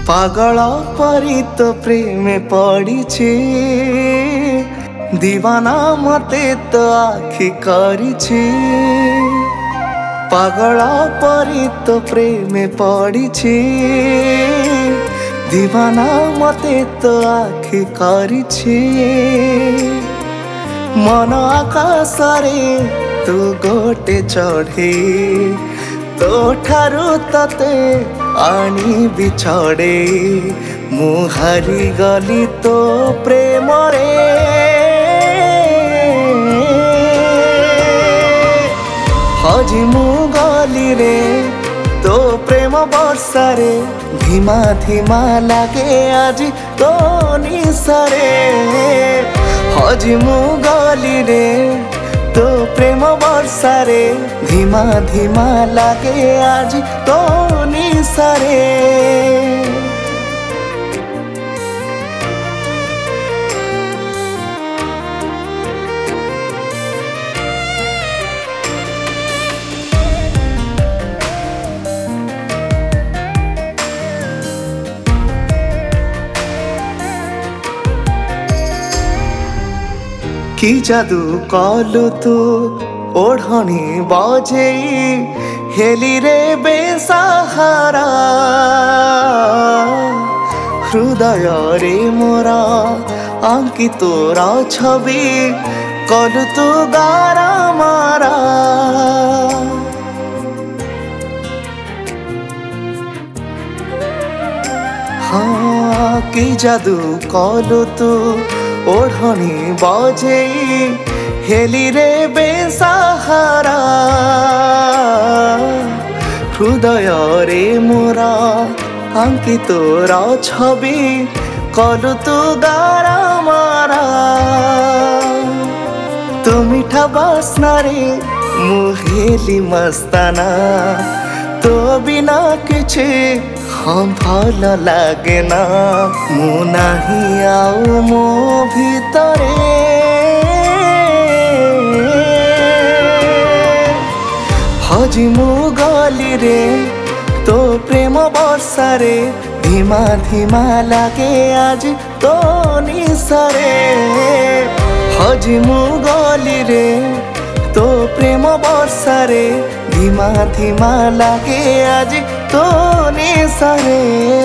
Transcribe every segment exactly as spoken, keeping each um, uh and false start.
पागल परी तो प्रेम पड़ी दीवाना मते तो आखि करी पागल परी तो प्रेम पड़ी दीवाना मते तो आखि करी मन आकाश रे तू गोटे चढ़े तो ठारू तते आनी बिछड़े मु हारी गली तो प्रेम रे हजी मु गली रे तो प्रेम वर्षा रे धीमा धीमा लागे आज तो निसरे हजी मु गली रे तो प्रेम वर्षा रे धीमा धीमा लागे आज तो निसरे कि जादू कलु तू ओढ़नी बजे हेली रे बेसहारा हृदय रे मोरा आंकी तोरा छवि कलु तू गारा मारा हाँ कि जादू कलु तू ओढ़नी बजे हेली रे बेसहारा हृदय रे मोरा आंकी तोरा छवि कलु तू गारा मारा तू मीठा बासना रे मुहेली मस्ताना तो बिना किछे हाँ भल लागे ना मु नहीं आउ मो भीतरे हजी मु गली रे तो प्रेम वर्षा रे धीमा धीमा लागे आज तो निसरे हजी मु गली रे तो प्रेम वर्षा रे धीमा धीमा लागे आज तो निसरे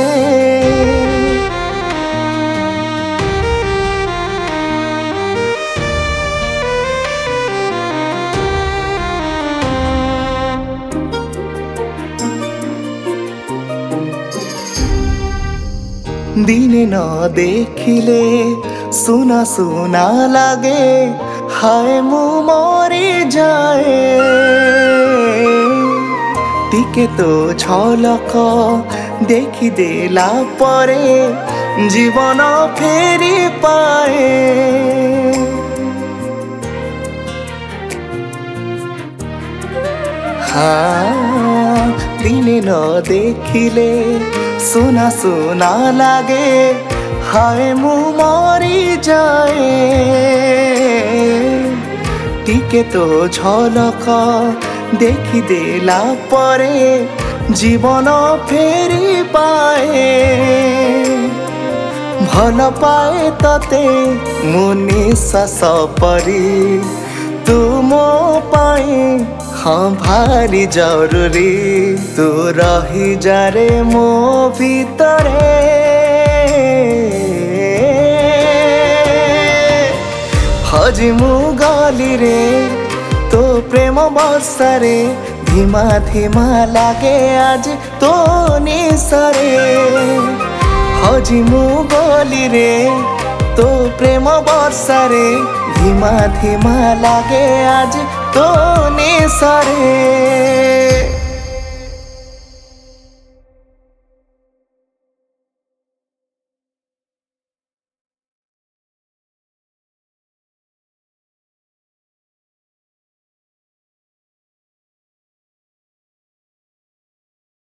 दिने न देखिले सुना सुना लागे हाय मु मरी जाए टिके तो झलक देखी देला परे जीवन फेरी पाए हाँ दिने न देखिले सुना सुना लागे हाय मु मरी जाए टिके तो झलक देखी देला परे जीवन फेरी पाए भल पाए तते मु निश्वास परी तू मो पाए हाँ भारी जरूरी तू रही जा रे मो भीतरे हजी मु गली रे तो प्रेम वर्षा रे धीमा धीमा लागे आज तो निसरे हजी मु गली रे तो प्रेम वर्षा रे धीमा धीमा लागे आज तो निसरे।